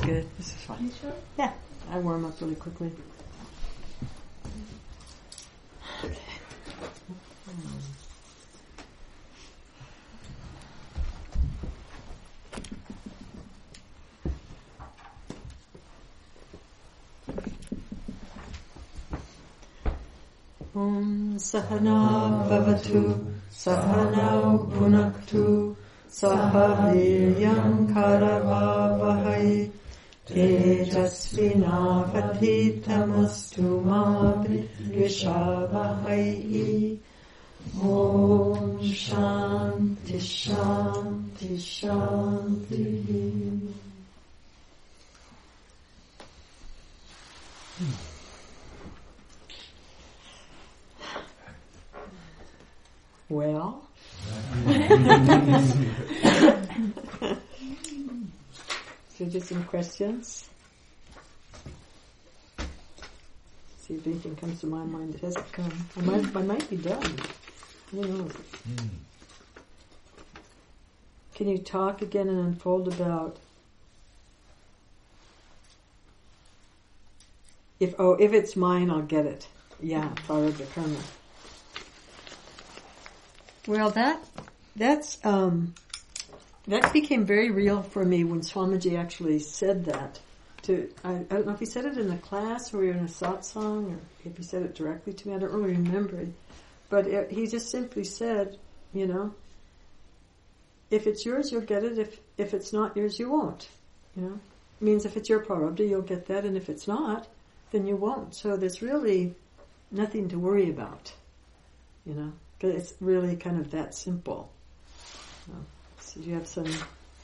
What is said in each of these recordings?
good. This is fine. You sure? Yeah, I warm up really quickly. Om Sahana Bhavatu Sahanau Bhunaktu Sahaviryam Karavavahai Tejasvinavadhitamastu ma Vishavahai. Om Shanti Shanti Shanti. Well, so just some questions. See if anything comes to my mind that hasn't come. I might be done. Who knows? Can you talk again and unfold about if it's mine, I'll get it. Yeah, prarabdha karma. Well, that became very real for me when Swamiji actually said that. I don't know if he said it in a class or in a satsang, or if he said it directly to me. I don't really remember. But he just simply said, if it's yours, you'll get it. If it's not yours, you won't. It means if it's your prarabdha, you'll get that, and if it's not, then you won't. So there's really nothing to worry about. It's really kind of that simple. So you have some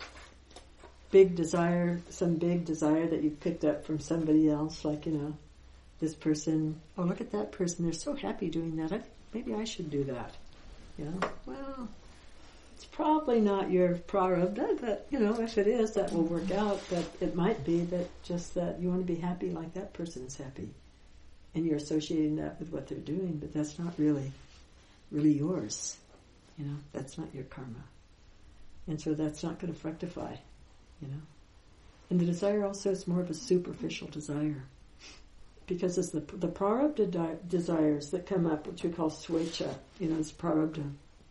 big desire that you've picked up from somebody else, like, this person, oh, look at that person, they're so happy doing that, maybe I should do that. Well, it's probably not your prarabdha, but, if it is, that will work out, but it might be that just that you want to be happy like that person is happy. And you're associating that with what they're doing, but that's not really yours. That's not your karma. And so that's not going to fructify, And the desire also is more of a superficial desire. Because it's the prarabdha desires that come up, which we call swecha, this prarabdha,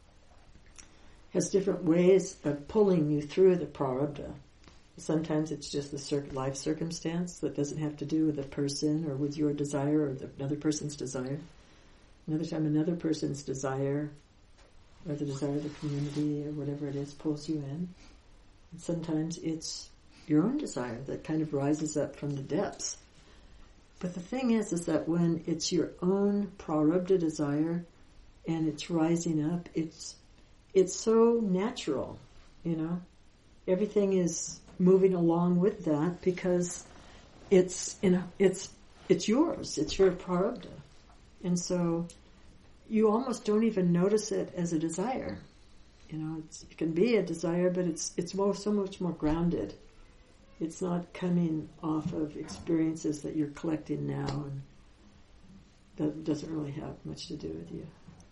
has different ways of pulling you through the prarabdha. Sometimes it's just the life circumstance that doesn't have to do with the person or with your desire or another person's desire. Another time, another person's desire, or the desire of the community, or whatever it is, pulls you in. And sometimes it's your own desire that kind of rises up from the depths. But the thing is that when it's your own prarabdha desire, and it's rising up, it's so natural, Everything is moving along with that because it's yours, it's your prarabdha. And so you almost don't even notice it as a desire. It can be a desire, but it's so much more grounded. It's not coming off of experiences that you're collecting now, and that doesn't really have much to do with you.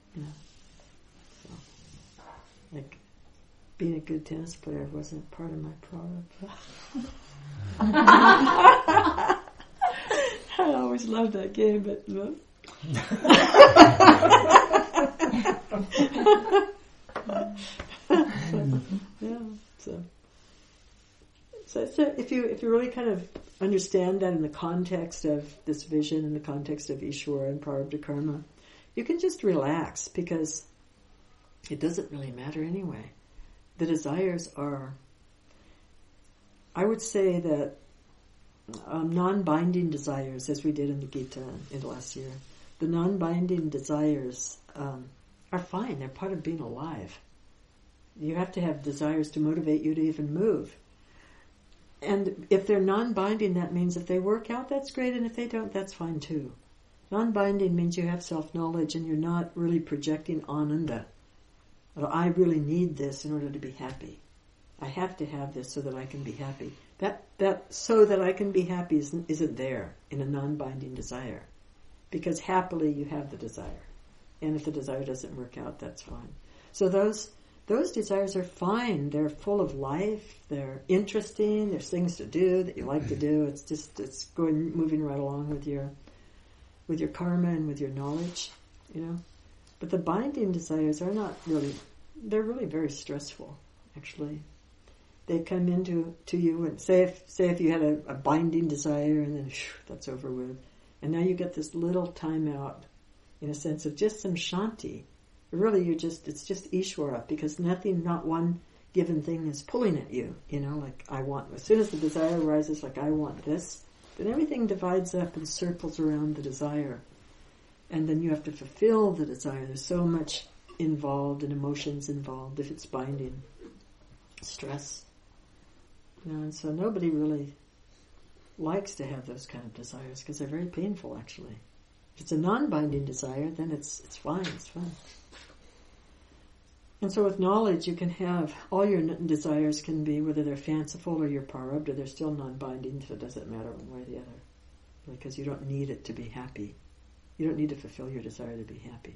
So, like being a good tennis player wasn't part of my prarabdha. I always loved that game, but So if you really kind of understand that in the context of this vision, in the context of Ishvara and prarabdha karma, you can just relax because it doesn't really matter anyway. The desires are, I would say that non-binding desires, as we did in the Gita in the last year, the non-binding desires are fine. They're part of being alive. You have to have desires to motivate you to even move. And if they're non-binding, that means if they work out, that's great, and if they don't, that's fine too. Non-binding means you have self-knowledge and you're not really projecting ananda. I really need this in order to be happy. I have to have this so that I can be happy. That so that I can be happy isn't there in a non-binding desire. Because happily you have the desire. And if the desire doesn't work out, that's fine. So those those desires are fine. They're full of life. They're interesting. There's things to do that you like to do. It's moving right along with your karma and with your knowledge, But the binding desires are not really, they're really very stressful, actually. They come into you and say if you had a binding desire and then that's over with. And now you get this little time out in a sense of just some shanti. Really, it's just Ishvara, because not one given thing is pulling at you, like I want. As soon as the desire arises, like I want this, then everything divides up and circles around the desire. And then you have to fulfill the desire. There's so much involved and emotions involved if it's binding. Stress. And so nobody really likes to have those kind of desires because they're very painful, actually. If it's a non-binding desire, then it's fine, it's fun. And so with knowledge, you can have, all your desires can be, whether they're fanciful or your prarabdha, they're still non-binding, so it doesn't matter one way or the other. Because you don't need it to be happy. You don't need to fulfill your desire to be happy,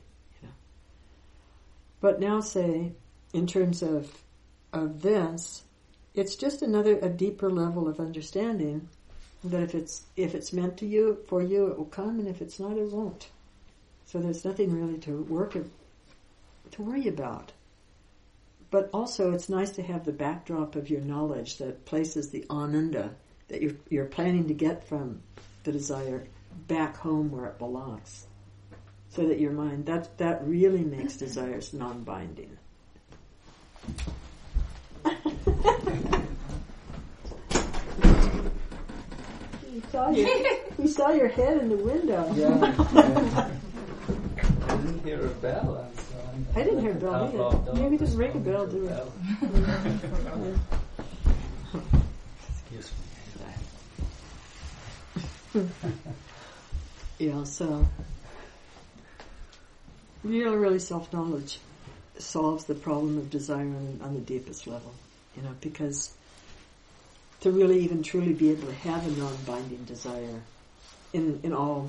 But now say, in terms of this, it's just a deeper level of understanding that if it's meant for you, it will come, and if it's not, it won't. So there's nothing really to worry about. But also, it's nice to have the backdrop of your knowledge that places the ananda that you're planning to get from the desire back home where it belongs, so that your mind that really makes desires non-binding. We saw your head in the window. Yeah. I didn't hear a bell. I didn't hear a bell either. Maybe just ring a bell, do it. Excuse me. So really self-knowledge solves the problem of desire on the deepest level, because to really even truly be able to have a non-binding desire in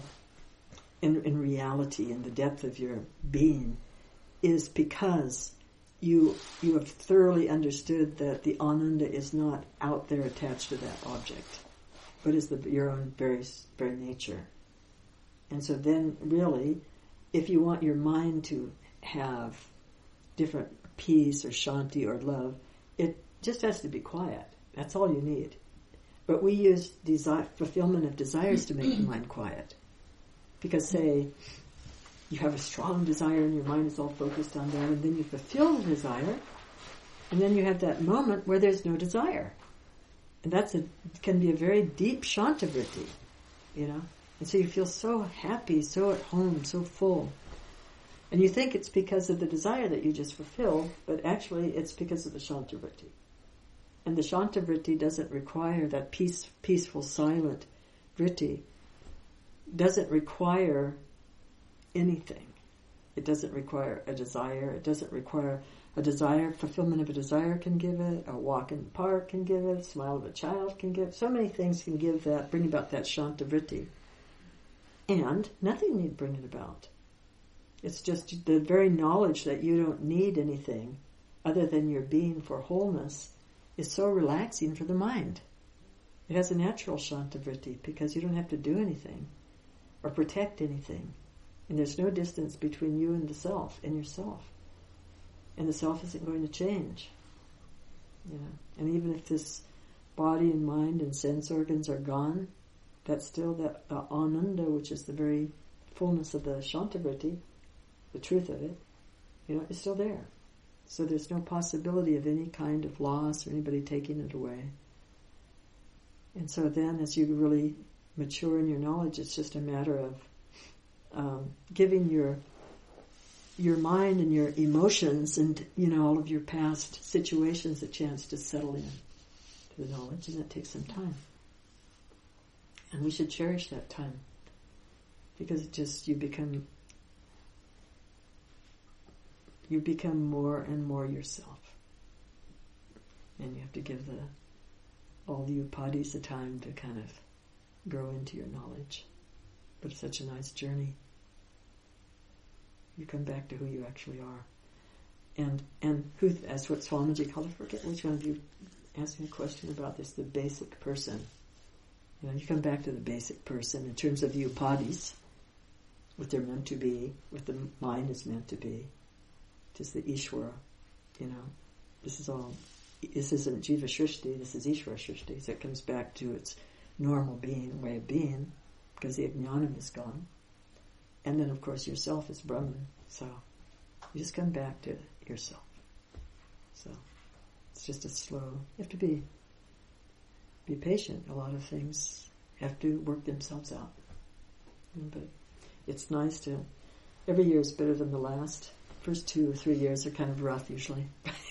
reality, in the depth of your being, is because you have thoroughly understood that the ananda is not out there attached to that object, but is your own very, very nature. And so then really, if you want your mind to have different peace or shanti or love, it just has to be quiet. That's all you need. But we use fulfillment of desires to make the mind quiet. Because say, you have a strong desire and your mind is all focused on that, and then you fulfill the desire, and then you have that moment where there's no desire. And can be a very deep shantavritti, And so you feel so happy, so at home, so full. And you think it's because of the desire that you just fulfilled, but actually it's because of the shantavritti. And the shantavritti doesn't require that peaceful, silent vritti, doesn't require anything. It doesn't require a desire. It doesn't require a desire. Fulfillment of a desire can give it. A walk in the park can give it. A smile of a child can give. So many things can give that, bring about that shantavritti. And nothing need bring it about. It's just the very knowledge that you don't need anything other than your being for wholeness is so relaxing for the mind. It has a natural shantavritti because you don't have to do anything or protect anything. And there's no distance between you and the self and yourself. And the self isn't going to change. And even if this body and mind and sense organs are gone, that's still that ananda, which is the very fullness of the shantavritti, the truth of it, is still there. So there's no possibility of any kind of loss or anybody taking it away. And so then as you really mature in your knowledge, it's just a matter of giving your mind and your emotions and all of your past situations a chance to settle in to the knowledge, and that takes some time. And we should cherish that time because it just you become more and more yourself, and you have to give all the upadhis the time to kind of grow into your knowledge. But it's such a nice journey. You come back to who you actually are. And who? That's what Swamiji called. I forget which one of you asked me a question about this. The basic person. You come back to the basic person in terms of the upadhis, what they're meant to be, what the mind is meant to be. Just the Ishvara. This isn't Jiva Shrishti. This is Ishvara Shrishti. So it comes back to its normal being, way of being, because the ajnanam is gone. And then, of course, yourself is Brahman. So you just come back to yourself. So it's just a slow. You have to be patient. A lot of things have to work themselves out. But it's nice to. Every year is better than the last. First 2 or 3 years are kind of rough usually.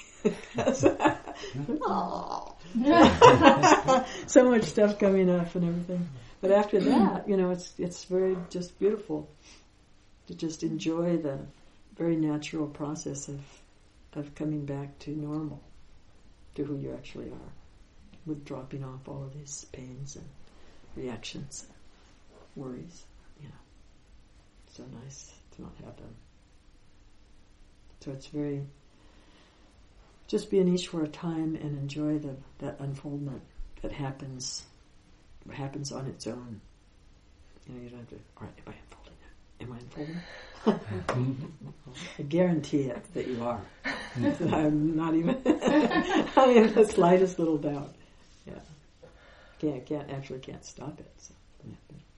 So much stuff coming up and everything. But after that, it's very just beautiful to just enjoy the very natural process of coming back to normal, to who you actually are, with dropping off all of these pains and reactions, worries. So nice to not have them. So it's very, just be in Ishvara time and enjoy that unfoldment that happens on its own. You don't have to, all right, am I unfolding? I guarantee it that you are. I'm not even the slightest little doubt. Yeah. Can't stop it. So, yeah.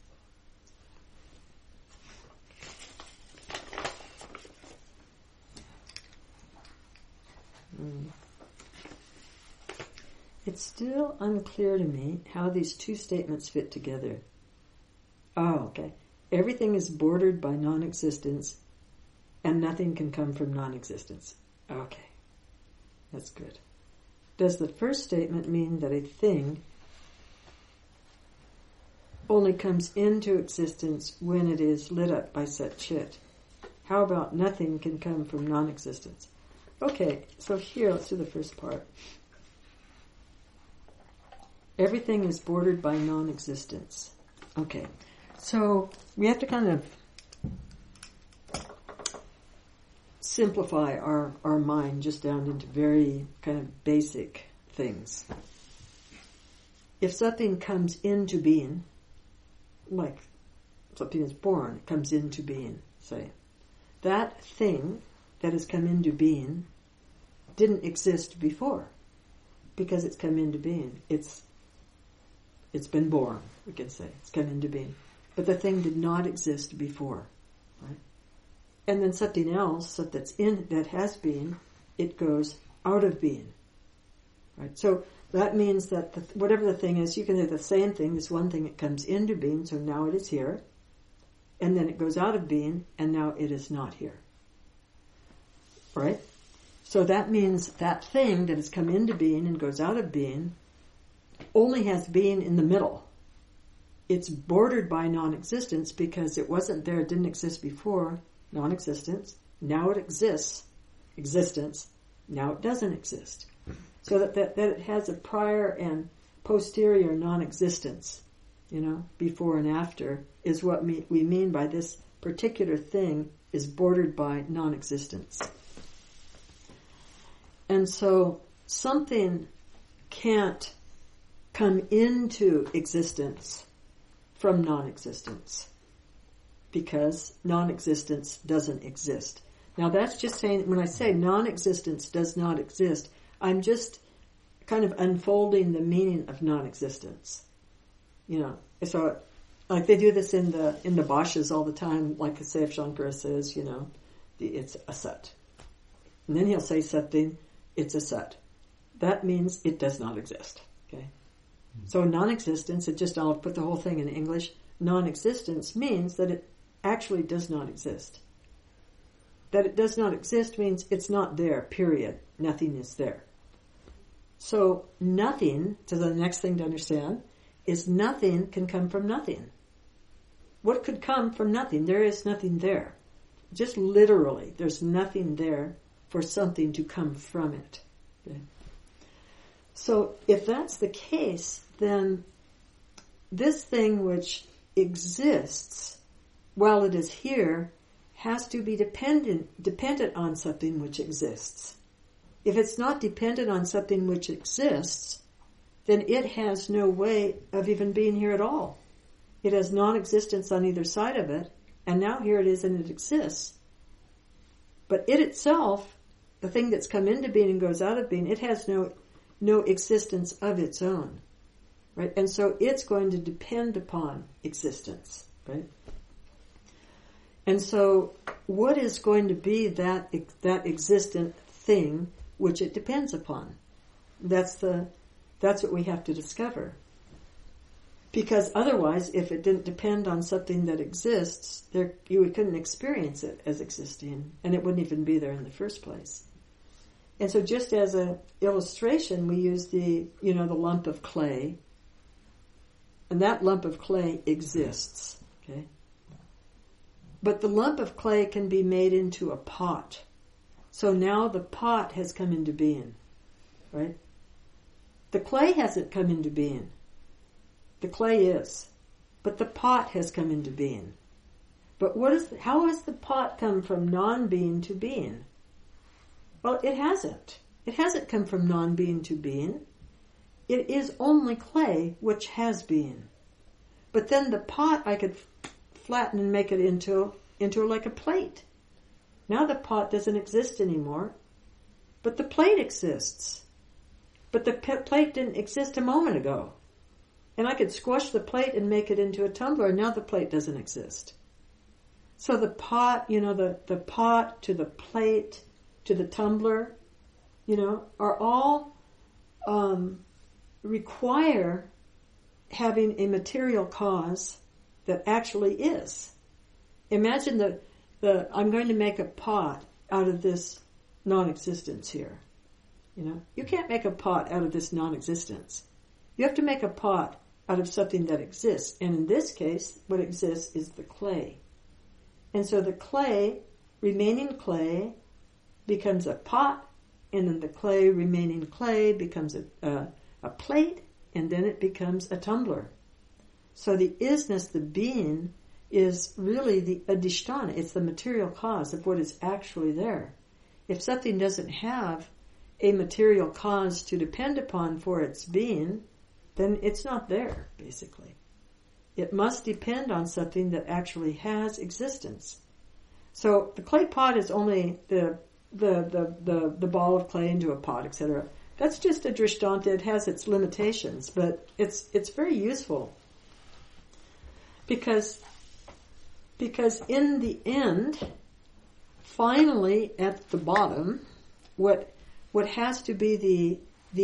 It's still unclear to me how these two statements fit together. Oh, okay. Everything is bordered by non-existence, and nothing can come from non-existence. Okay. That's good. Does the first statement mean that a thing only comes into existence when it is lit up by Sat Chit? How about nothing can come from non-existence? Okay, so here, let's do the first part. Everything is bordered by non-existence. Okay, so we have to kind of simplify our mind just down into very kind of basic things. If something comes into being, like something is born, it comes into being, say, that thing that has come into being didn't exist before, because it's come into being. It's been born, we can say. It's come into being. But the thing did not exist before, right? And then something else that has been, it goes out of being, right? So that means that whatever the thing is, you can do the same thing. This one thing, it comes into being, so now it is here, and then it goes out of being, and now it is not here, right? So that means that thing that has come into being and goes out of being only has being in the middle. It's bordered by non-existence because it wasn't there, it didn't exist before, non-existence. Now it exists, existence. Now it doesn't exist. So that it has a prior and posterior non-existence, before and after, is what we mean by this particular thing is bordered by non-existence. And so something can't come into existence from non-existence because non-existence doesn't exist. Now that's just saying, when I say non-existence does not exist, I'm just kind of unfolding the meaning of non-existence. So like they do this in the bhashyas all the time, like Seif Shankara says, it's a sat. And then he'll say something, it's a sat. That means it does not exist. Okay? So non-existence, I'll put the whole thing in English. Non-existence means that it actually does not exist. That it does not exist means it's not there, period. Nothing is there. So nothing, so the next thing to understand, is nothing can come from nothing. What could come from nothing? There is nothing there. Just literally, there's nothing there for something to come from it. Okay? So if that's the case, then this thing which exists while it is here has to be dependent on something which exists. If it's not dependent on something which exists, then it has no way of even being here at all. It has non-existence on either side of it, and now here it is and it exists. But it itself, the thing that's come into being and goes out of being, it has no existence of its own, right? And so it's going to depend upon existence, right? And so what is going to be that existent thing which it depends upon? That's what we have to discover. Because otherwise, if it didn't depend on something that exists, you couldn't experience it as existing, and it wouldn't even be there in the first place. And so just as an illustration, we use the lump of clay, and that lump of clay exists, okay? But the lump of clay can be made into a pot. So now the pot has come into being, right? The clay hasn't come into being. The clay is. But the pot has come into being. But how has the pot come from non-being to being? Well, it hasn't. It hasn't come from non-being to being. It is only clay which has being. But then the pot I could flatten and make it into like a plate. Now the pot doesn't exist anymore, but the plate exists. But the plate didn't exist a moment ago. And I could squash the plate and make it into a tumbler, and now the plate doesn't exist. So the pot, the pot to the plate to the tumbler, are all require having a material cause that actually is. Imagine I'm going to make a pot out of this non-existence here. You can't make a pot out of this non-existence. You have to make a pot out of something that exists. And in this case, what exists is the clay. And so the clay, remaining clay, becomes a pot, and then the clay, remaining clay, becomes a plate, and then it becomes a tumbler. So the isness, the being, is really the adhisthana. It's the material cause of what is actually there. If something doesn't have a material cause to depend upon for its being, then it's not there, basically. It must depend on something that actually has existence. So the clay pot is only the ball of clay into a pot, etc. That's just a drishtanta. It has its limitations, but it's very useful. Because in the end, finally at the bottom, what has to be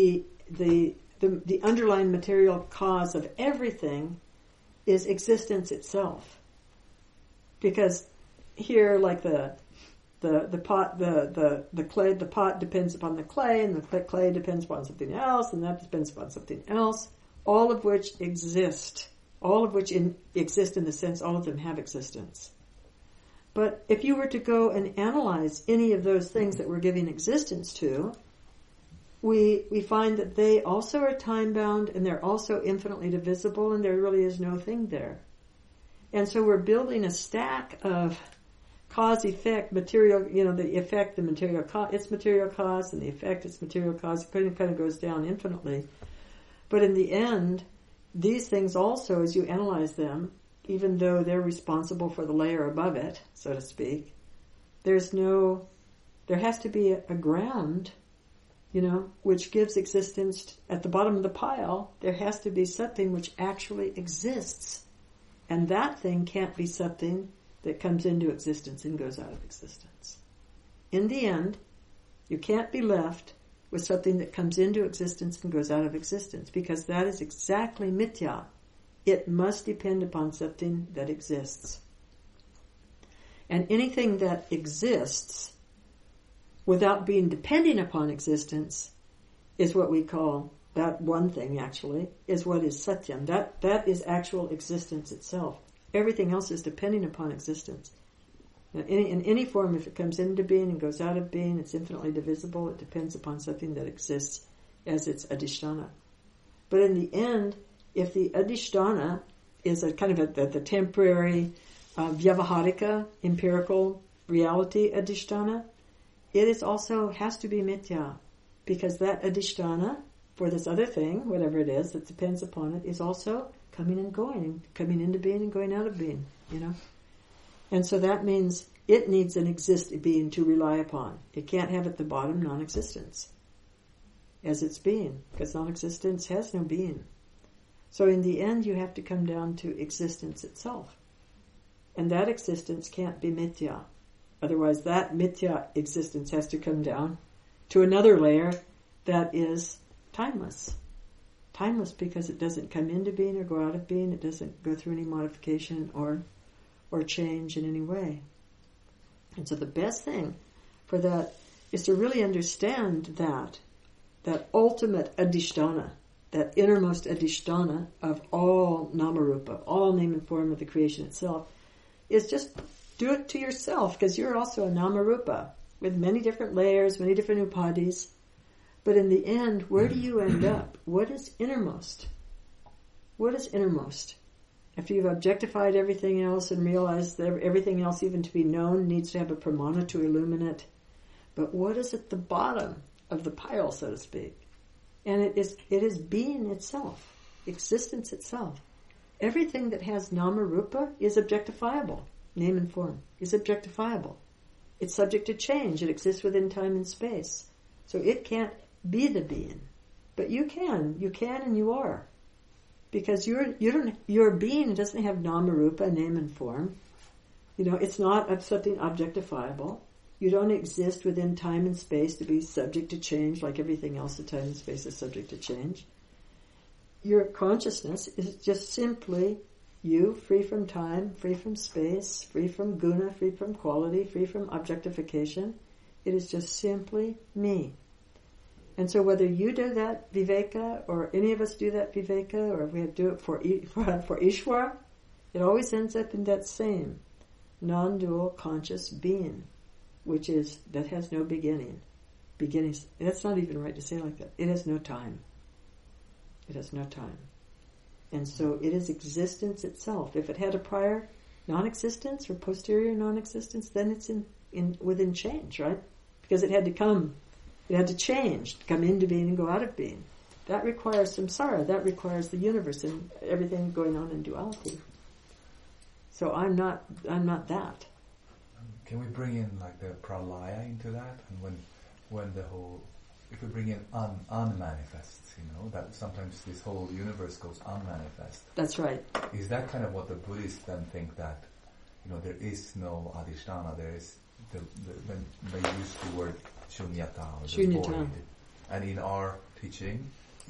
the underlying material cause of everything is existence itself. Because here, like the pot, the clay, the pot depends upon the clay, and the clay depends upon something else, and that depends upon something else, all of which exist. All of which exist in the sense all of them have existence. But if you were to go and analyze any of those things that we're giving existence to, we find that they also are time-bound, and they're also infinitely divisible, and there really is no thing there. And so we're building a stack of cause-effect material, the effect, the material cause, its material cause, and the effect, its material cause. It kind of goes down infinitely. But in the end, these things also, as you analyze them, even though they're responsible for the layer above it, so to speak, there has to be a ground, which gives existence at the bottom of the pile. There has to be something which actually exists. And that thing can't be something that comes into existence and goes out of existence. In the end, you can't be left with something that comes into existence and goes out of existence, because that is exactly mithya. It must depend upon something that exists. And anything that exists without being depending upon existence is what we call, that one thing actually, is what is satyam. That is actual existence itself. Everything else is depending upon existence. Now, in any form, if it comes into being and goes out of being, it's infinitely divisible. It depends upon something that exists as its adhisthana. But in the end, if the adhisthana is a kind of the temporary, vyavaharika, empirical reality adhisthana, it is also has to be mithya, because that adhisthana for this other thing, whatever it is that depends upon it, is also coming and going, coming into being and going out of being, And so that means it needs an being to rely upon. It can't have at the bottom non-existence as its being, because non-existence has no being. So in the end, you have to come down to existence itself. And that existence can't be mithya. Otherwise, that mithya existence has to come down to another layer that is timeless. Timeless because it doesn't come into being or go out of being. It doesn't go through any modification or change in any way. And so the best thing for that is to really understand that ultimate adhisthana, that innermost adhisthana of all namarupa, all name and form of the creation itself, is just do it to yourself, because you're also a namarupa with many different layers, many different upadhis. But in the end, where do you end up? What is innermost? What is innermost? After you've objectified everything else and realized that everything else even to be known needs to have a pramana to illuminate. But what is at the bottom of the pile, so to speak? And it is being itself, existence itself. Everything that has nama rupa is objectifiable. Name and form is objectifiable. It's subject to change. It exists within time and space. So it can't be the being. But you can and you are. Because your being doesn't have nama rupa, name and form. It's not something objectifiable. You don't exist within time and space to be subject to change like everything else in time and space is subject to change. Your consciousness is just simply you, free from time, free from space, free from guna, free from quality, free from objectification. It is just simply me. And so whether you do that viveka, or any of us do that viveka, or we do it for Ishvara, it always ends up in that same non-dual conscious being, that has no beginning. Beginnings, that's not even right to say like that. It has no time. It has no time. And so it is existence itself. If it had a prior non-existence or posterior non-existence, then it's within change, right? Because it had to change, come into being and go out of being. That requires samsara. That requires the universe and everything going on in duality. So I'm not that. Can we bring in like the pralaya into that? And when the whole, if we bring in unmanifests, that sometimes this whole universe goes unmanifest. That's right. Is that kind of what the Buddhists then think, that there is no adhisthana, there is when they use the word shunyata, or the void. And in our teaching,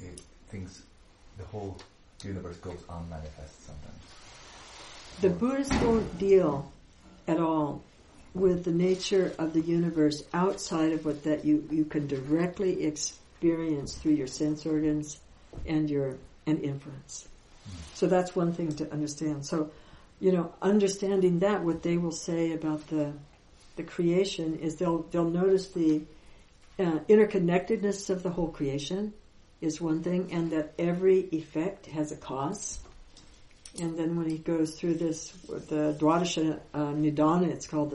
the whole universe goes unmanifest sometimes. The Buddhists don't deal at all with the nature of the universe outside of what that you can directly experience through your sense organs and inference. So that's one thing to understand. So, understanding that, what they will say about the creation is they'll notice the interconnectedness of the whole creation is one thing, and that every effect has a cause. And then when he goes through this, the Dwadasha Nidana, it's called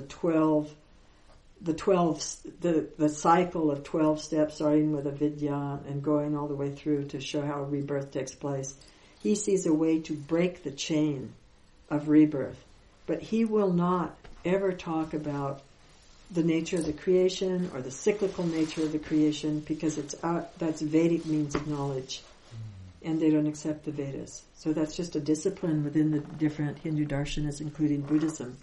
the cycle of 12 steps, starting with avidya and going all the way through to show how rebirth takes place. He sees a way to break the chain of rebirth. But he will not ever talk about the nature of the creation or the cyclical nature of the creation, because that's Vedic means of knowledge. And they don't accept the Vedas. So that's just a discipline within the different Hindu darshanas, including Buddhism.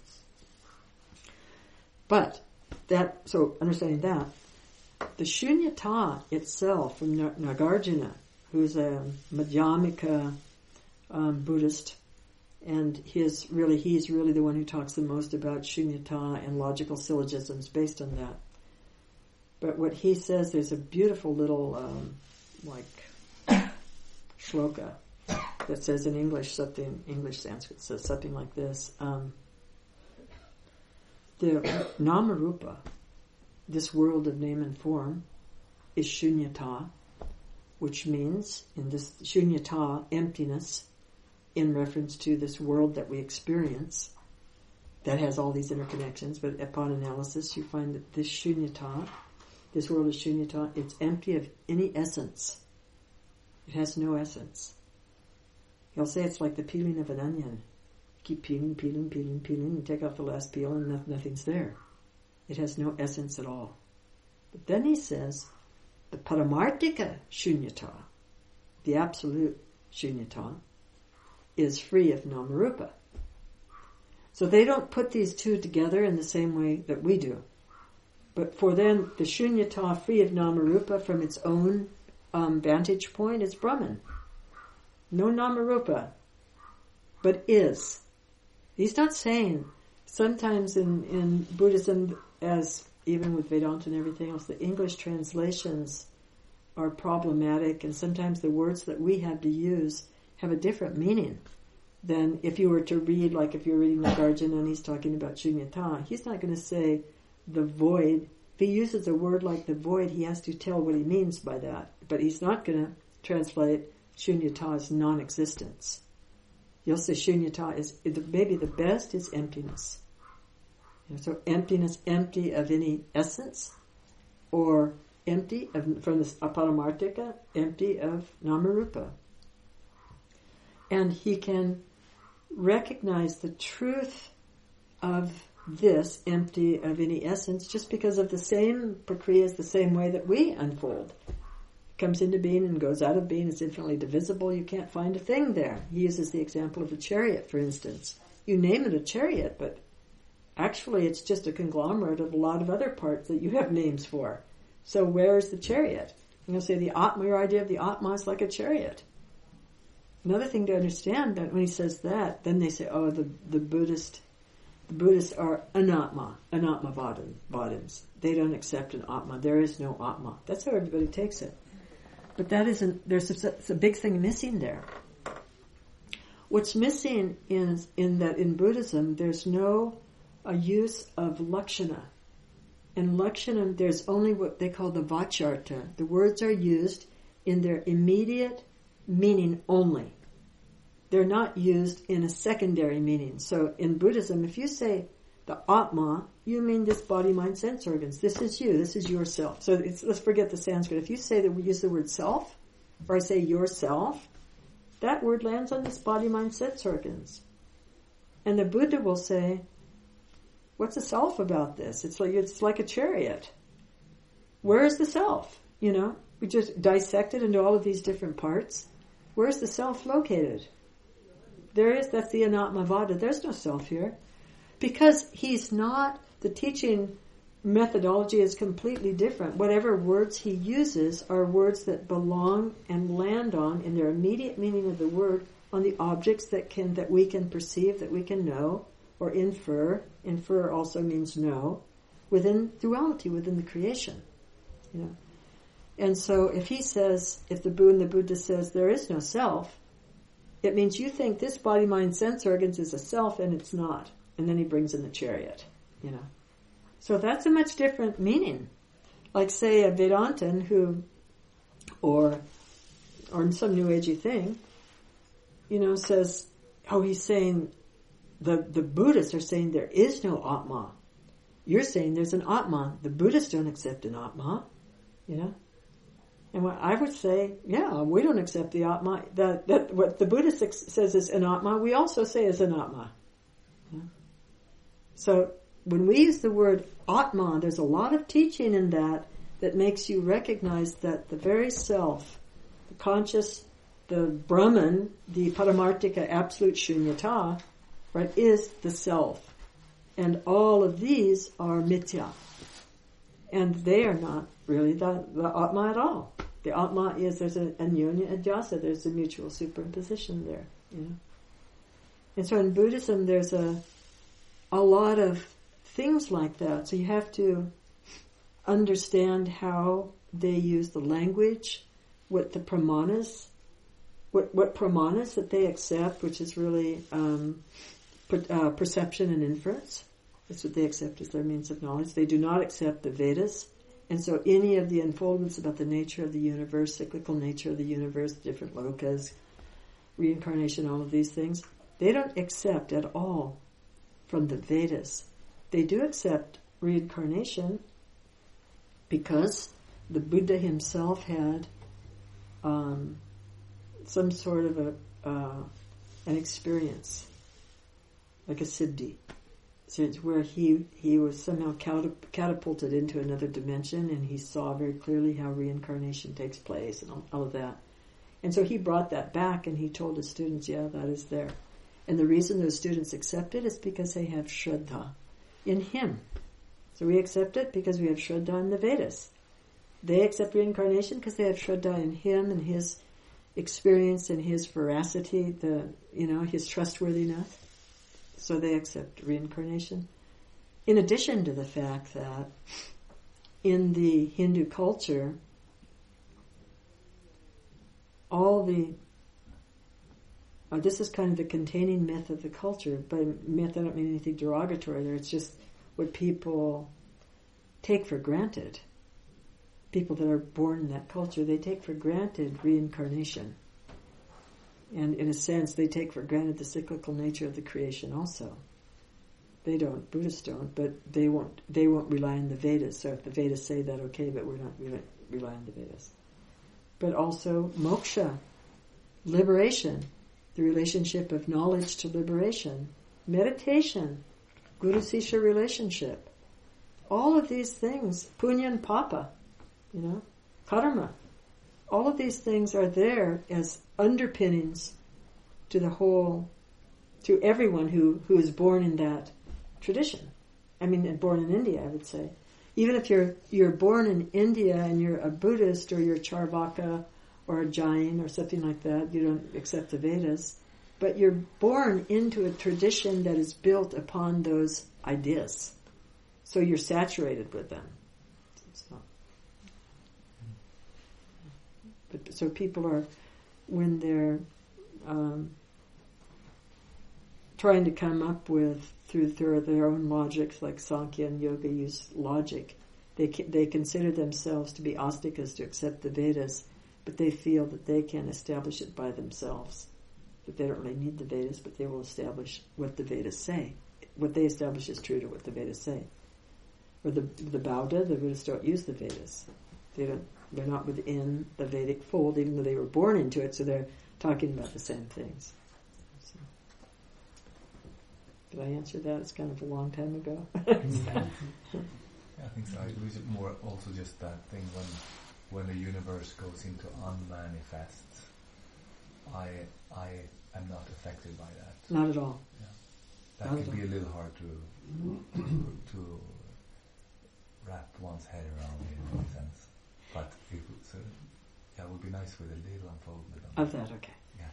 But so understanding that, the Shunyata itself from Nagarjuna, who's a Madhyamika Buddhist, and he's really the one who talks the most about Shunyata and logical syllogisms based on that. But what he says, there's a beautiful little shloka that says in English Sanskrit says something like this. The Namarupa, this world of name and form, is Shunyata, which means in this Shunyata, emptiness, in reference to this world that we experience. that has all these interconnections, but upon analysis you find that this shunyata, this world is shunyata, it's empty of any essence. It has no essence. He'll say it's like the peeling of an onion. You keep peeling, you take off the last peel and nothing's there. It has no essence at all. But then he says, the paramartika shunyata, the absolute shunyata, is free of namarupa. So they don't put these two together in the same way that we do. But for them, the shunyata free of namarupa from its own vantage point is Brahman. No namarupa, but is. He's not saying, sometimes in Buddhism, as even with Vedanta and everything else, the English translations are problematic, and sometimes the words that we have to use have a different meaning than if you were to read, like if you're reading Nagarjuna and he's talking about shunyata, he's not going to say the void. If he uses a word like the void, he has to tell what he means by that. But he's not going to translate shunyata as non-existence. You'll say shunyata is, maybe the best is emptiness. So emptiness, empty of any essence, or empty of, from the aparamartika, empty of namarupa. And he can recognize the truth of this, empty of any essence, just because of the same prakriyas, the same way that we unfold. It comes into being and goes out of being. It's infinitely divisible. You can't find a thing there. He uses the example of a chariot, for instance. You name it a chariot, but actually it's just a conglomerate of a lot of other parts that you have names for. So where is the chariot? And you'll say the Atma, your idea of the Atma is like a chariot. Another thing to understand, that when he says that, then they say, oh, the Buddhists are anatma vadins. They don't accept an Atma. There is no Atma. That's how everybody takes it. But that isn't, there's a big thing missing there. What's missing is in that in Buddhism, there's no use of lakshana. In lakshana, there's only what they call the vacharta. The words are used in their immediate meaning only. They're not used in a secondary meaning. So in Buddhism, if you say the Atma, you mean this body, mind, sense organs. This is you. This is yourself. So let's forget the Sanskrit. If you say that we use the word self, or I say yourself, that word lands on this body, mind, sense organs. And the Buddha will say, what's the self about this? It's like a chariot. Where is the self? We just dissect it into all of these different parts. Where's the self located? That's the anatmavada. There's no self here. Because he's not, the teaching methodology is completely different. Whatever words he uses are words that belong and land on, in their immediate meaning of the word, on the objects that we can perceive, that we can know, or infer. Infer also means know, within duality, within the creation. And so if the Buddha says there is no self, it means you think this body, mind, sense organs is a self, and it's not. And then he brings in the chariot, So that's a much different meaning. Like, say, a Vedantin who, or some New Agey thing, says, he's saying, the Buddhists are saying there is no Atma. You're saying there's an Atma. The Buddhists don't accept an Atma, And what I would say, we don't accept the Atma. That what the Buddha says is an Atma, we also say is an Atma. So when we use the word Atma, there's a lot of teaching in that makes you recognize that the very self, the conscious, the Brahman, the Paramartika absolute shunyata, right, is the self. And all of these are mithya. And they are not really the Atma at all. The Atma is, there's an anyonya adhyasa, there's a mutual superimposition there, And so in Buddhism there's a lot of things like that. So you have to understand how they use the language, what the pramanas, what pramanas that they accept, which is really perception and inference. That's what they accept as their means of knowledge. They do not accept the Vedas. And so any of the unfoldments about the nature of the universe, cyclical nature of the universe, different lokas, reincarnation, all of these things, they don't accept at all from the Vedas. They do accept reincarnation because the Buddha himself had some sort of an experience, like a siddhi. So it's where he was somehow catapulted into another dimension, and he saw very clearly how reincarnation takes place and all of that. And so he brought that back, and he told his students, yeah, that is there. And the reason those students accept it is because they have Shraddha in him. So we accept it because we have Shraddha in the Vedas. They accept reincarnation because they have Shraddha in him and his experience and his veracity, his trustworthiness. So they accept reincarnation. In addition to the fact that in the Hindu culture, this is kind of the containing myth of the culture. By myth, I don't mean anything derogatory there. It's just what people take for granted. People that are born in that culture, they take for granted reincarnation. And in a sense, they take for granted the cyclical nature of the creation also. They don't, Buddhists don't, but they won't rely on the Vedas. So if the Vedas say that, okay, but we don't rely on the Vedas. But also moksha, liberation, the relationship of knowledge to liberation, meditation, guru-sisha relationship. All of these things, punya and papa, karma, all of these things are there as underpinnings to to everyone who is born in that tradition. I mean, and born in India, I would say. Even if you're born in India and you're a Buddhist or you're Charvaka or a Jain or something like that, you don't accept the Vedas, but you're born into a tradition that is built upon those ideas. So you're saturated with them. So people are, when they're trying to come up with, through their own logics, like Sankhya and Yoga use logic, they consider themselves to be astikas, to accept the Vedas, but they feel that they can establish it by themselves. That they don't really need the Vedas, but they will establish what the Vedas say. What they establish is true to what the Vedas say. Or the Bauddha, the Buddhists don't use the Vedas. They're not within the Vedic fold, even though they were born into it, so they're talking about the same things. So, did I answer that? It's kind of a long time ago. Yeah, I think so. It was more also just that thing when the universe goes into unmanifests, I am not affected by that. Not at all. Yeah. That Not can be a little hard to wrap one's head around in a sense. But it would be nice with a little unfoldment of that, okay. Yeah.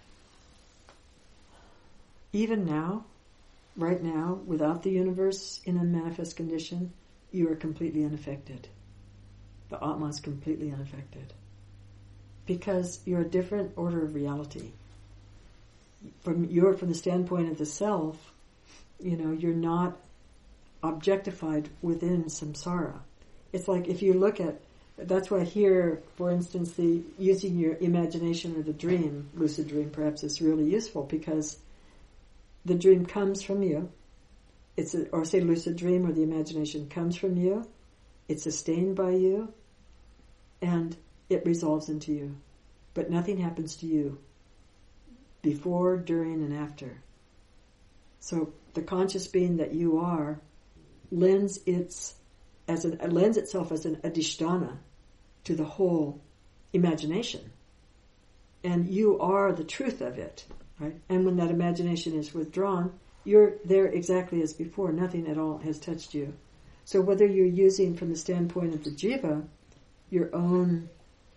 Even now, right now, without the universe in a manifest condition, you are completely unaffected. The Atma is completely unaffected. Because you're a different order of reality. From the standpoint of the self, you're not objectified within samsara. It's like if you look at, that's why here, for instance, using your imagination or the dream, lucid dream perhaps, is really useful because the dream comes from you. Or say lucid dream or the imagination comes from you. It's sustained by you, and it resolves into you. But nothing happens to you before, during, and after. So the conscious being that you are lends itself as an adhisthana to the whole imagination. And you are the truth of it, right? And when that imagination is withdrawn, you're there exactly as before. Nothing at all has touched you. So whether you're using from the standpoint of the jiva, your own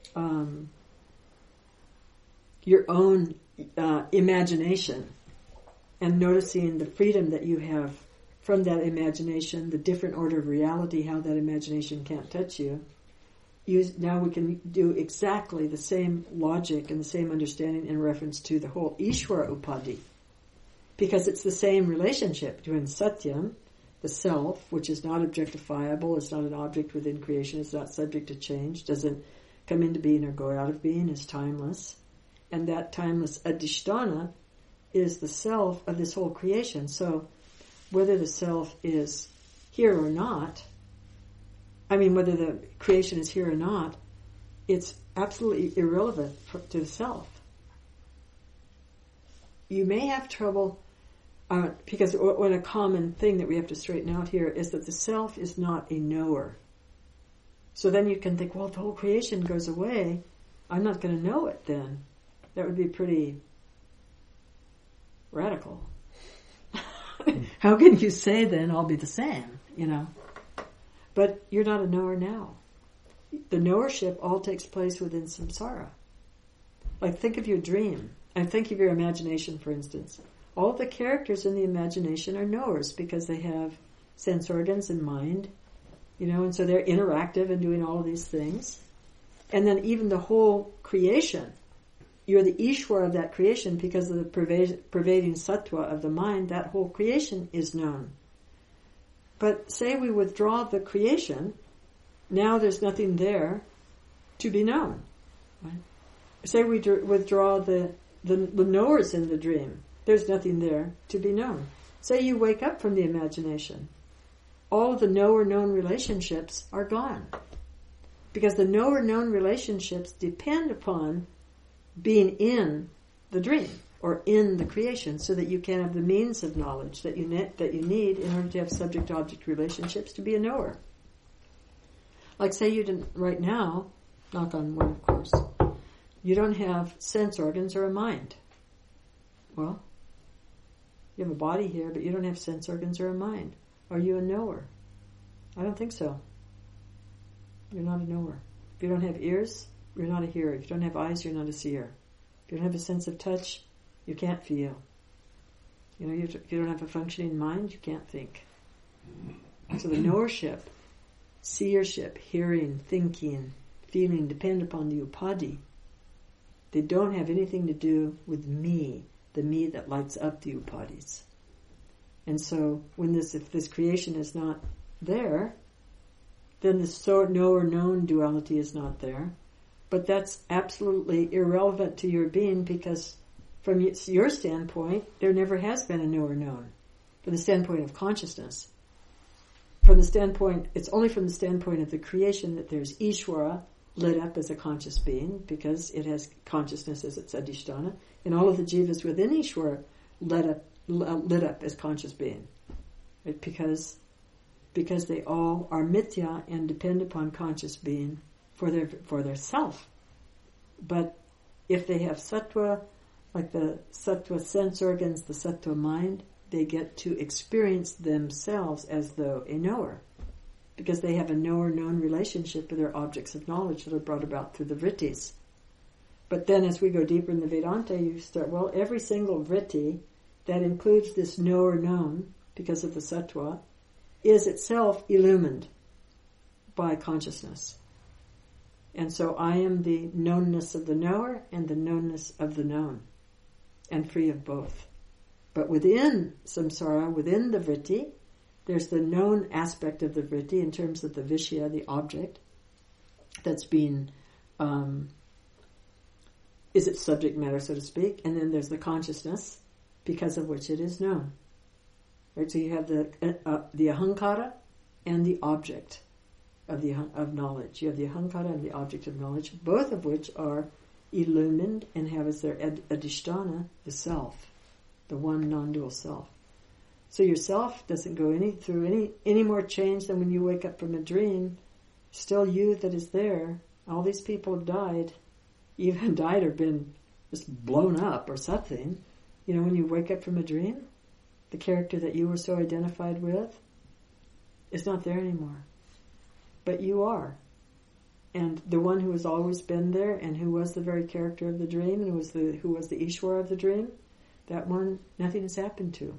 imagination, and noticing the freedom that you have from that imagination, the different order of reality, how that imagination can't touch you, now we can do exactly the same logic and the same understanding in reference to the whole Ishvara Upadhi. Because it's the same relationship between Satyam, the self, which is not objectifiable, it's not an object within creation, it's not subject to change, doesn't come into being or go out of being, is timeless. And that timeless adhisthana is the self of this whole creation. So whether the self is here or not, whether the creation is here or not, it's absolutely irrelevant to the self. You may have trouble, because what a common thing that we have to straighten out here is that the self is not a knower. So then you can think, well, if the whole creation goes away, I'm not going to know it then. That would be pretty radical. How can you say then I'll be the same, But you're not a knower now. The knowership all takes place within samsara. Like think of your dream, and think of your imagination, for instance. All of the characters in the imagination are knowers because they have sense organs and mind, and so they're interactive and doing all of these things. And then even the whole creation, you're the Ishwara of that creation because of the pervading sattva of the mind, that whole creation is known. But say we withdraw the creation, now there's nothing there to be known. Right? Say we withdraw the knowers in the dream, there's nothing there to be known. Say you wake up from the imagination, all of the knower-known relationships are gone. Because the knower-known relationships depend upon being in the dream or in the creation, so that you can have the means of knowledge that you need in order to have subject-object relationships to be a knower. Like say you didn't, right now, knock on wood of course, you don't have sense organs or a mind. Well, you have a body here, but you don't have sense organs or a mind. Are you a knower? I don't think so. You're not a knower. If you don't have ears, you're not a hearer. If you don't have eyes, you're not a seer. If you don't have a sense of touch, you can't feel. If you don't have a functioning mind, you can't think. So the knowership, seership, hearing, thinking, feeling depend upon the upadhi. They don't have anything to do with me, the me that lights up the upadhis. And so if this creation is not there, then the knower-known duality is not there. But that's absolutely irrelevant to your being, because from your standpoint, there never has been a knower-known. From the standpoint of consciousness. It's only from the standpoint of the creation that there's Ishwara lit up as a conscious being, because it has consciousness as its adhisthana, and all of the jivas within Ishwara lit up as conscious being. Right? Because they all are mithya and depend upon conscious being for their self. But if they have sattva, like the sattva sense organs, the sattva mind, they get to experience themselves as though a knower. Because they have a knower-known relationship with their objects of knowledge that are brought about through the vrittis. But then as we go deeper in the Vedanta, you start, every single vritti that includes this knower-known, because of the sattva, is itself illumined by consciousness. And so I am the knownness of the knower and the knownness of the known, and free of both. But within samsara, within the vritti, there's the known aspect of the vritti in terms of the vishya, the object, that's being, is its subject matter, so to speak, and then there's the consciousness, because of which it is known. Right, so you have the ahankara and the object of knowledge. You have the ahankara and the object of knowledge, both of which are illumined and have as their adhisthana the self, the one non-dual self. So your self doesn't go through any more change than when you wake up from a dream. Still you that is there. All these people have died, even died or been just blown up or something. When you wake up from a dream, the character that you were so identified with is not there anymore. But you are. And the one who has always been there and who was the very character of the dream and who was the Ishwara of the dream, that one, nothing has happened to.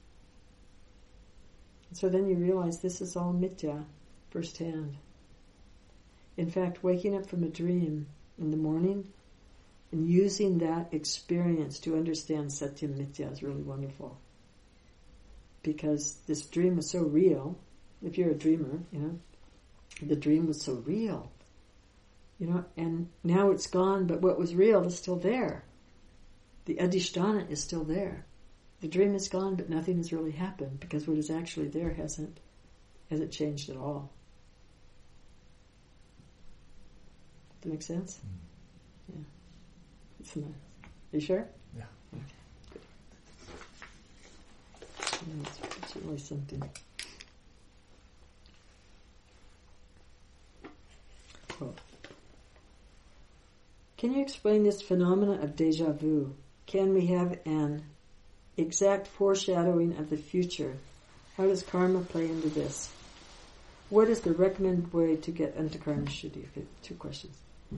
And so then you realize this is all mithya firsthand. In fact, waking up from a dream in the morning and using that experience to understand Satyam Mithya is really wonderful. Because this dream was so real. If you're a dreamer, the dream was so real. And now it's gone, but what was real is still there. The adhisthana is still there. the dream is gone, but nothing has really happened because what is actually there hasn't changed at all. Does that make sense? Yeah. It's nice. Are you sure? Yeah. Okay. Good. It's really something. Cool. Can you explain this phenomena of déjà vu? Can we have an exact foreshadowing of the future? How does karma play into this? What is the recommended way to get antakarna shuddhi? Okay, 2 questions.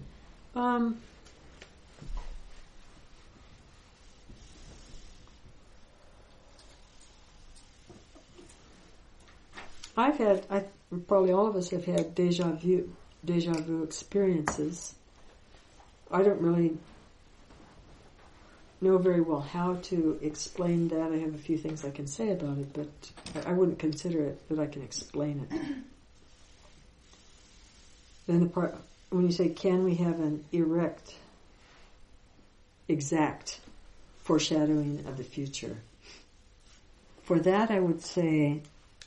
Probably all of us have had déjà vu experiences. I don't really know very well how to explain that. I have a few things I can say about it, but I wouldn't consider it that I can explain it. Then the part, when you say, can we have an exact foreshadowing of the future? For that I would say,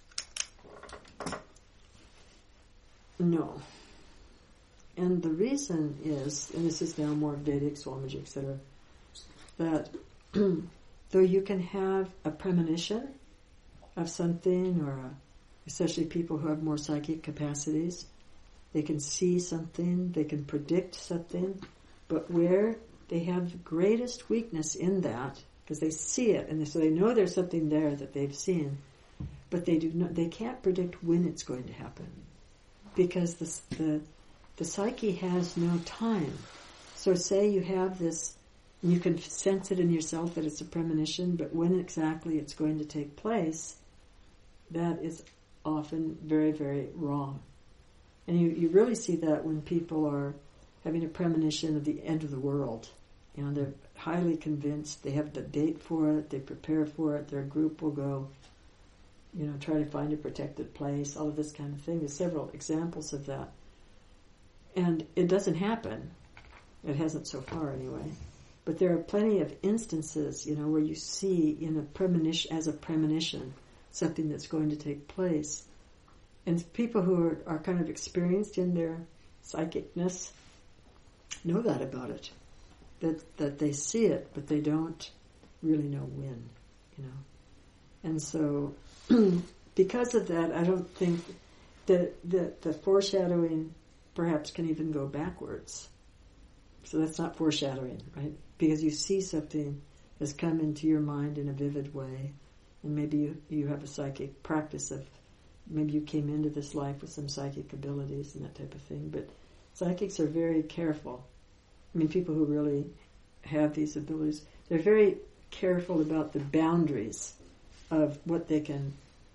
no. And the reason is, and this is now more Vedic, Swamiji, etc., that though you can have a premonition of something, or especially people who have more psychic capacities, they can see something, they can predict something, but where they have the greatest weakness in that, because they see it, and so they know there's something there that they've seen, but they can't predict when it's going to happen, because the psyche has no time. So say you have this, you can sense it in yourself that it's a premonition, but when exactly it's going to take place, that is often very, very wrong. And you really see that when people are having a premonition of the end of the world. You know, they're highly convinced, they have the date for it, they prepare for it, their group will go, you know, try to find a protected place, all of this kind of thing. There's several examples of that. And it doesn't happen. It hasn't so far anyway. But there are plenty of instances, you know, where you see in a premonition something that's going to take place. And people who are kind of experienced in their psychicness know that about it. That they see it, but they don't really know when, you know. And so, because of that, I don't think that the foreshadowing perhaps can even go backwards. So that's not foreshadowing, right? Because you see something has come into your mind in a vivid way, and maybe you have a psychic practice of, maybe you came into this life with some psychic abilities and that type of thing. But psychics are very careful. I mean, people who really have these abilities, they're very careful about the boundaries of what they can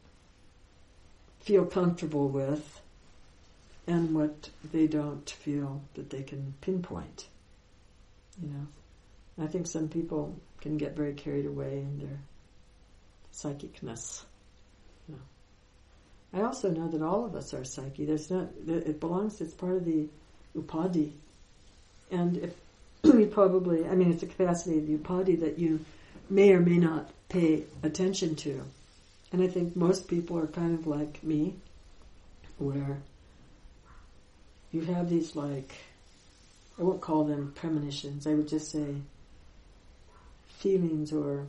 feel comfortable with and what they don't feel that they can pinpoint, you know. I think some people can get very carried away in their psychicness. You know. I also know that all of us are psyche. It's part of the upadhi. And if we probably, it's a capacity of the upadhi that you may or may not pay attention to. And I think most people are kind of like me, where you have these, like, I won't call them premonitions, I would just say feelings, or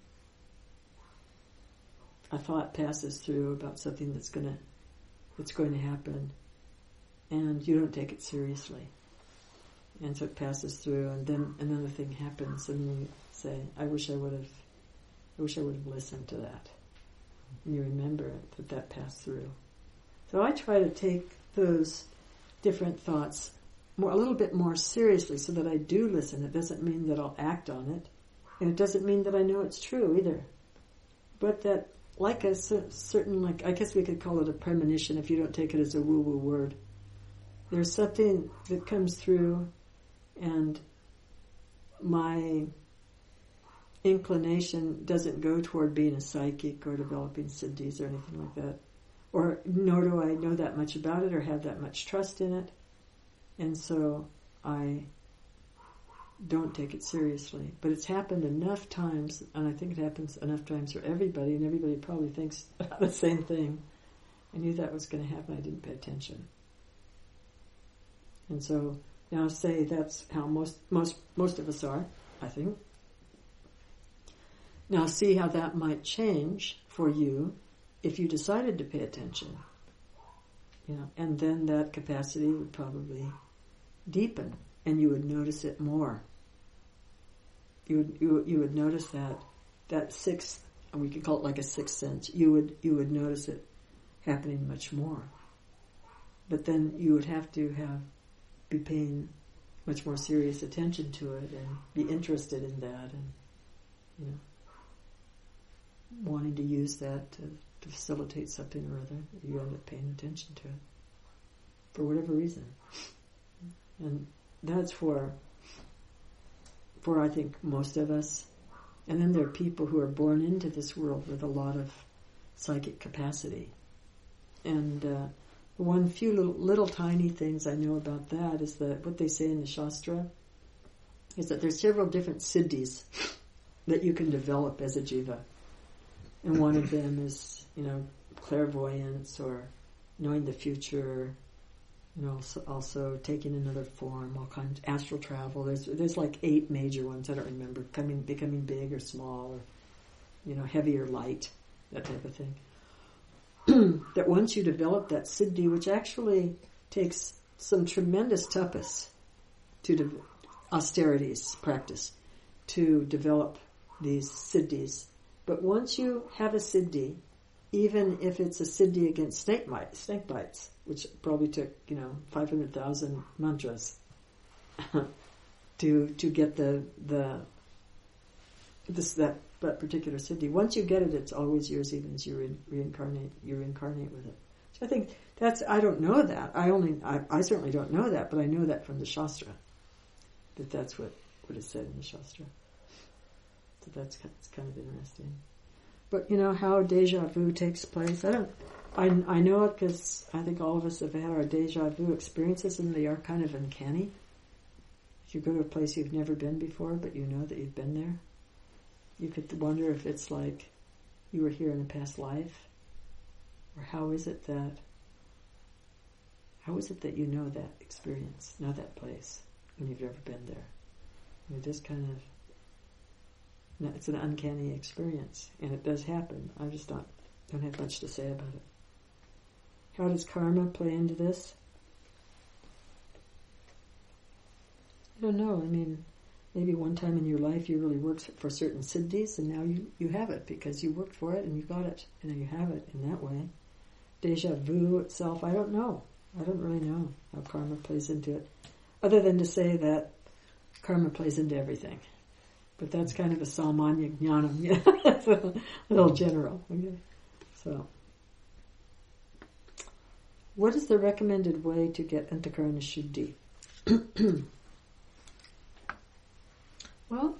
a thought passes through about something that's going to happen, and you don't take it seriously. And so it passes through, and then another thing happens, and you say, I wish I would have listened to that. And you remember that passed through. So I try to take those different thoughts a little bit more seriously, so that I do listen. It doesn't mean that I'll act on it, and it doesn't mean that I know it's true either. But that, like a certain, like, I guess we could call it a premonition if you don't take it as a woo-woo word. There's something that comes through, and my inclination doesn't go toward being a psychic or developing siddhis or anything like that. Or nor do I know that much about it or have that much trust in it. And so I don't take it seriously. But it's happened enough times, and I think it happens enough times for everybody, and everybody probably thinks the same thing. I knew that was going to happen. I didn't pay attention. And so now say that's how most of us are, I think. Now see how that might change for you if you decided to pay attention. And then that capacity would probably deepen, and you would notice it more. You would notice that sixth, and we could call it like a sixth sense. You would notice it happening much more. But then you would have to be paying much more serious attention to it and be interested in that, and wanting to use that to facilitate something or other. You end up paying attention to it for whatever reason, and that's for I think most of us. And then there are people who are born into this world with a lot of psychic capacity. And the one few little tiny things I know about that is that what they say in the Shastra is that there's several different siddhis that you can develop as a jiva. And one of them is, clairvoyance or knowing the future, also taking another form, all kinds, astral travel. There's like 8 major ones. I don't remember, becoming big or small, or heavy or light, that type of thing. That once you develop that siddhi, which actually takes some tremendous tapas, austerities practice, to develop these siddhis. But once you have a siddhi, even if it's a siddhi against snake bites, which probably took 500,000 mantras to get that particular siddhi. Once you get it, it's always yours, even as you reincarnate with it. So I think I don't know that. I certainly don't know that, but I know that from the Shastra. That's what is said in the Shastra. So that's kind of interesting. But how deja vu takes place, I know it because I think all of us have had our deja vu experiences, and they are kind of uncanny. If you go to a place you've never been before, but you know that you've been there, you could wonder if it's like you were here in a past life, or how is it that you know that experience, know that place, when you've never been there? It just kind of, it's an uncanny experience, and it does happen. I just don't have much to say about it. How does karma play into this? I don't know. Maybe one time in your life you really worked for certain siddhis, and now you have it because you worked for it and you got it, and you have it in that way. Deja vu itself, I don't know. I don't really know how karma plays into it, other than to say that karma plays into everything. But that's kind of a samanya jnanam. That's a little general. Okay. So, what is the recommended way to get antakarana shuddhi? Well,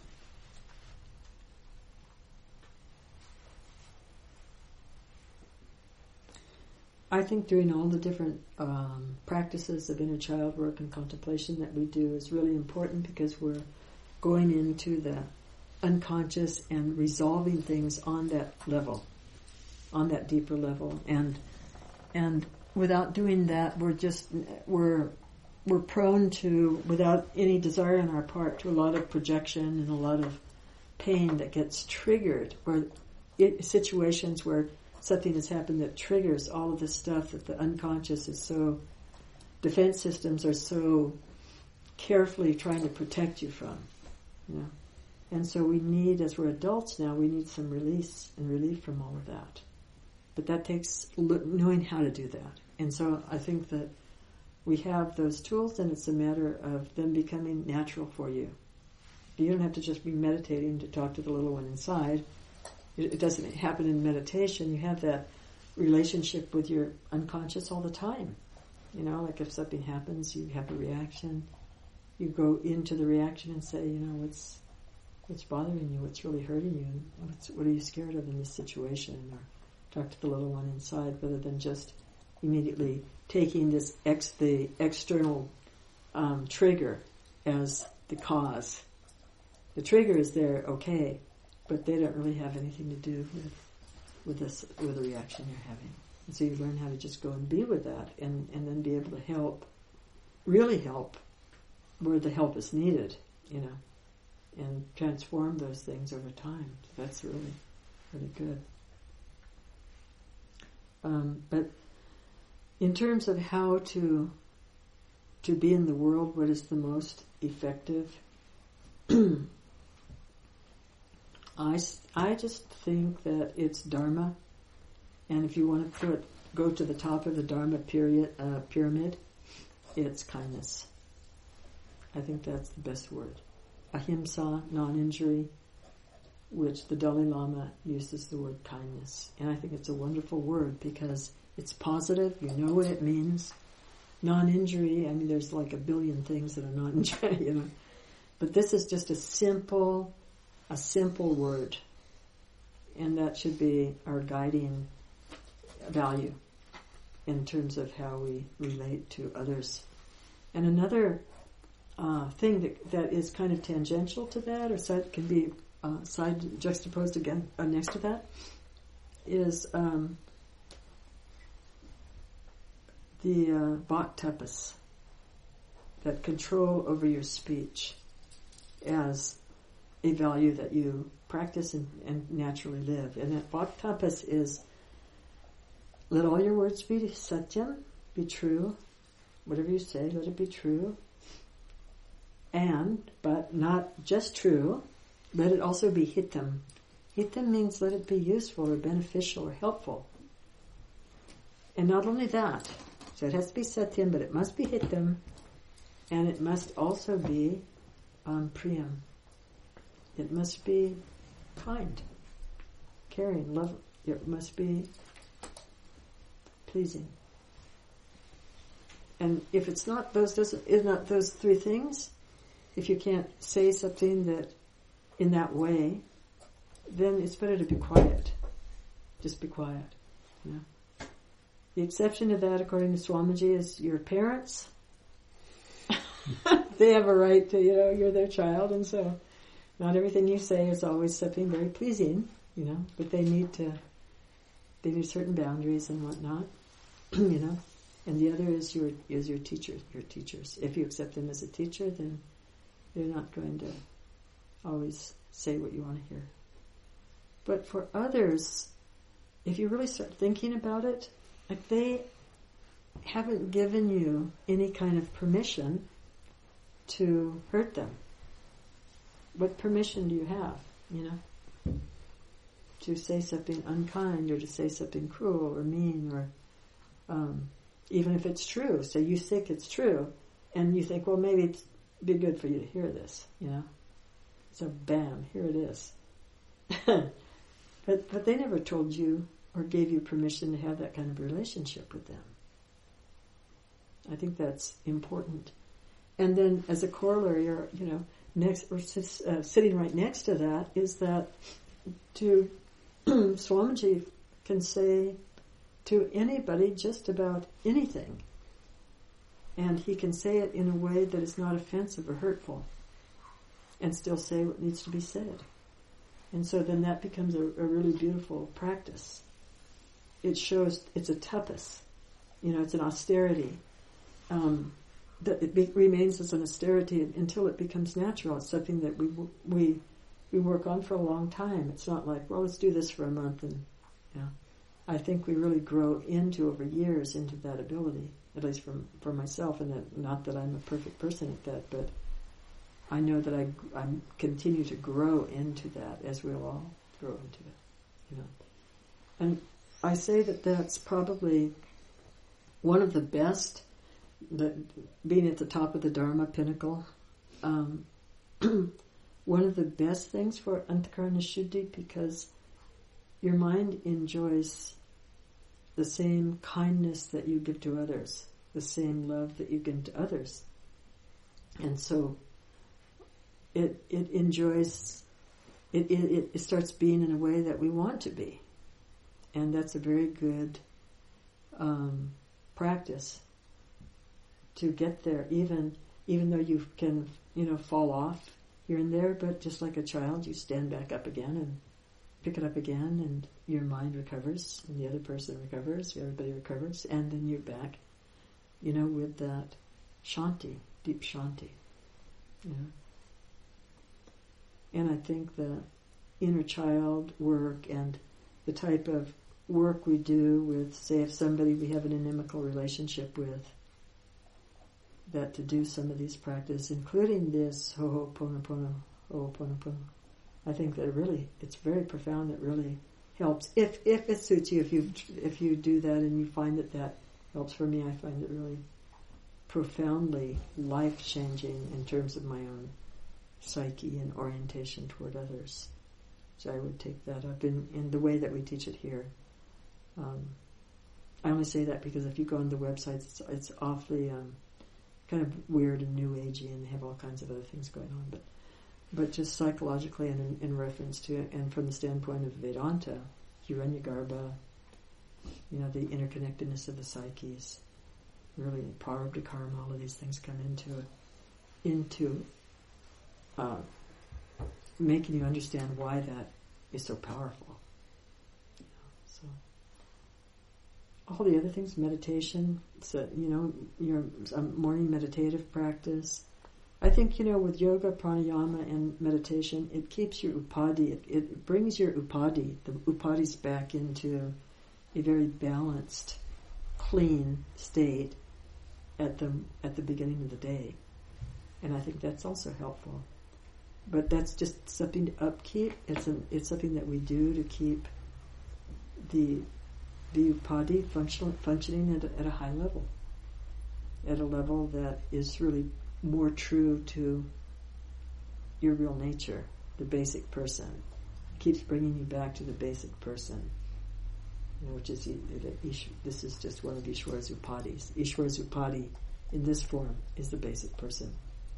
I think doing all the different practices of inner child work and contemplation that we do is really important, because we're going into the unconscious and resolving things on that level, on that deeper level. And without doing that, we're prone to, without any desire on our part, to a lot of projection and a lot of pain that gets triggered, or situations where something has happened that triggers all of this stuff that the unconscious is so, defense systems are so carefully trying to protect you from. And so we need, as we're adults now, we need some release and relief from all of that. But that takes knowing how to do that. And so I think that we have those tools, and it's a matter of them becoming natural for you. You don't have to just be meditating to talk to the little one inside. It doesn't happen in meditation. You have that relationship with your unconscious all the time. Like if something happens, you have a reaction. You go into the reaction and say, what's bothering you? What's really hurting you? What are you scared of in this situation? Or talk to the little one inside, rather than just immediately taking the external trigger as the cause. The trigger is there, okay, but they don't really have anything to do with the reaction you're having. And so you learn how to just go and be with that, and then be able to help, really help, where the help is needed, and transform those things over time. So that's really, really good. But in terms of how to be in the world, what is the most effective? I just think that it's Dharma, and if you want to go to the top of the Dharma pyramid, it's kindness. I think that's the best word. Ahimsa, non-injury, which the Dalai Lama uses the word kindness. And I think it's a wonderful word because it's positive, you know what it means. Non-injury, I mean there's like a billion things that are non-injury, But this is just a simple word. And that should be our guiding value in terms of how we relate to others. And another thing that is kind of tangential to that, or can be side juxtaposed again next to that, is the vak tapas, that control over your speech, as a value that you practice and naturally live. And that vak tapas is, let all your words be satyam, be true. Whatever you say, let it be true. But not just true, let it also be hitam. Hitam means let it be useful or beneficial or helpful. And not only that, so it has to be satyam, but it must be hitam, and it must also be priyam. It must be kind, caring, love. It must be pleasing. And if it's not those three things, if you can't say something that in that way, then it's better to be quiet. Just be quiet. The exception to that, according to Swamiji, is your parents. They have a right to, you're their child, and so not everything you say is always something very pleasing, but they need certain boundaries and whatnot, And the other is your teacher, your teachers. If you accept them as a teacher, then they're not going to always say what you want to hear. But for others, if you really start thinking about it, like they haven't given you any kind of permission to hurt them. What permission do you have, to say something unkind or to say something cruel or mean or even if it's true. So you think it's true and you think, well, maybe it'd be good for you to hear this, So bam, here it is. But they never told you or gave you permission to have that kind of relationship with them. I think that's important. And then as a corollary, or, sitting right next to that is that Swamiji can say to anybody just about anything. And he can say it in a way that is not offensive or hurtful and still say what needs to be said. And so then that becomes a really beautiful practice. It shows it's a tapas, it's an austerity. That it remains as an austerity until it becomes natural. It's something that we work on for a long time. It's not like, well, let's do this for a month and, I think we really grow over years into that ability, at least for myself, and not that I'm a perfect person at that, but I know that I continue to grow into that as we'll all grow into it, And I say that that's probably one of the best, being at the top of the Dharma pinnacle, one of the best things for Antakarana Shuddhi, because your mind enjoys the same kindness that you give to others, the same love that you give to others. And so it enjoys, it starts being in a way that we want to be. And that's a very good practice to get there, even even though you can, fall off here and there, but just like a child, you stand back up again and pick it up again, and your mind recovers, and the other person recovers, everybody recovers, and then you're back, with that shanti, deep shanti. And I think the inner child work and the type of work we do with, say, if somebody we have an inimical relationship with, that to do some of these practices, including this Ho'oponopono, I think that it's very profound. It really helps. If it suits you, if you do that and you find that helps. For me, I find it really profoundly life-changing in terms of my own psyche and orientation toward others. So I would take that up in the way that we teach it here. I only say that because if you go on the websites, it's awfully kind of weird and new agey, and they have all kinds of other things going on. But just psychologically and in reference to it, and from the standpoint of Vedanta, Hiranyagarbha, the interconnectedness of the psyches, really prarabdha karma, all of these things come into making you understand why that is so powerful. So all the other things, meditation, so, your morning meditative practice. I think, with yoga, pranayama, and meditation, it keeps your upadhi, it brings your upadhi, the upadhis back into a very balanced, clean state at the beginning of the day. And I think that's also helpful. But that's just something to upkeep. It's something that we do to keep the upadhi functioning at a high level, at a level that is really more true to your real nature, the basic person. It keeps bringing you back to the basic person, which is this is just one of Ishwara's upadhis. Ishwara's upadhi in this form is the basic person.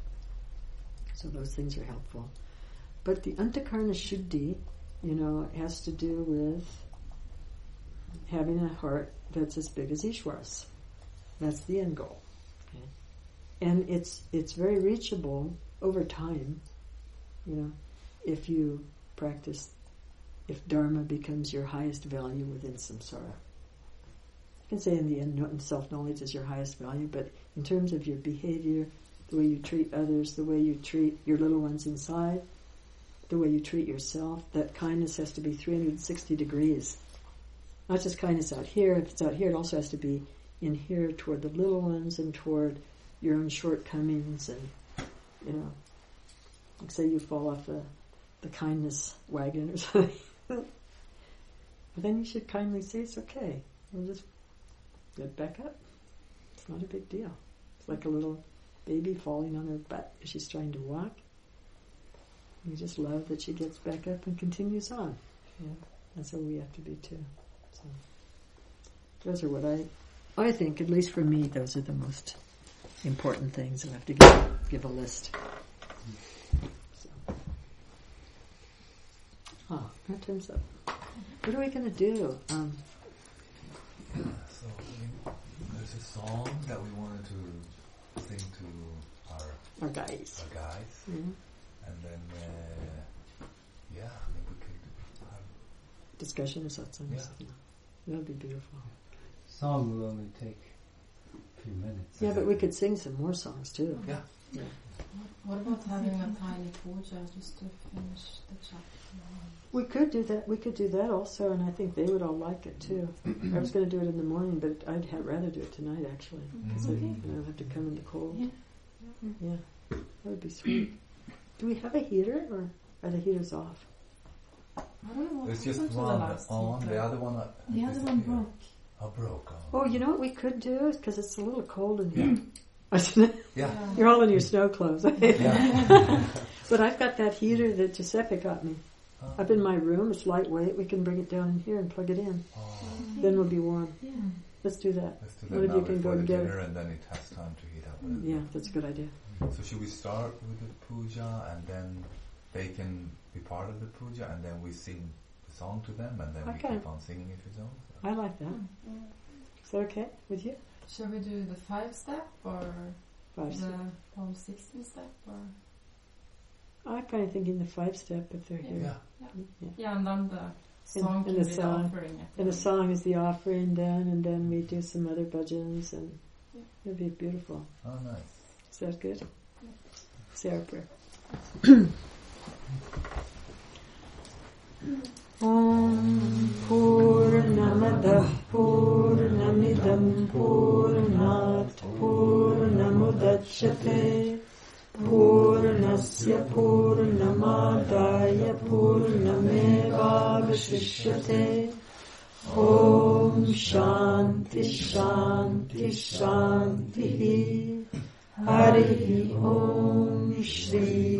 So those things are helpful. But the antakarna shuddhi, has to do with having a heart that's as big as Ishwara's. That's the end goal. Okay? And it's very reachable over time, if you practice, if Dharma becomes your highest value within samsara. You can say in the end self-knowledge is your highest value, but in terms of your behavior, the way you treat others, the way you treat your little ones inside, the way you treat yourself, that kindness has to be 360 degrees. Not just kindness out here. If it's out here, it also has to be in here toward the little ones and toward your own shortcomings. And, like say you fall off the kindness wagon or something. But then you should kindly say, it's okay. We'll just get back up. It's not a big deal. It's like a little baby falling on her butt as she's trying to walk. You just love that she gets back up and continues on. Yeah, that's how we have to be too. So those are what I think, at least for me, those are the most important things. I have to give a list. So. That turns up. What are we going to do? So there's a song that we wanted to sing to our guys. Mm-hmm. And then, maybe we could have discussion or satsang. Yeah. That would be beautiful. Song will only take a few minutes. Yeah, but we could sing some more songs too. Yeah. What about having a tiny puja just to finish the chapter? We could do that. We could do that also, and I think they would all like it too. I was going to do it in the morning, but I'd rather do it tonight actually, because I don't have to come in the cold. Yeah, that would be sweet. Do we have a heater, or are the heaters off? I don't know. There's just one on. The other one. The other one broke. Oh, broke. Oh, you know what we could do? Because it's a little cold in here. Yeah. You're all in your snow clothes. Yeah. But I've got that heater that Giuseppe got me. Up in my room. It's lightweight. We can bring it down in here and plug it in. Then we'll be warm. Yeah. Let's do that. One of you can go together, and then it has time to heat up. Yeah, that's a good idea. So should we start with the puja, and then they can be part of the puja, and then we sing the song to them, and then we keep on singing it as well? I like that. Is that okay with you? Shall we do the 5-step or? the whole 16 step, or? I kind of thinking the 5-step if they're here. Yeah, and then the song and can the be song. the offering. And the song is the offering then, and then we do some other bhajans, and it'd be beautiful. Oh, nice. Is that good? Say our prayer. Om Purnamadah Purnamidam Purnat Purnamudachyate Purnasya Purnamadaya Purnamevavashishyate Om Shanti Shanti Shanti Hari Om Shri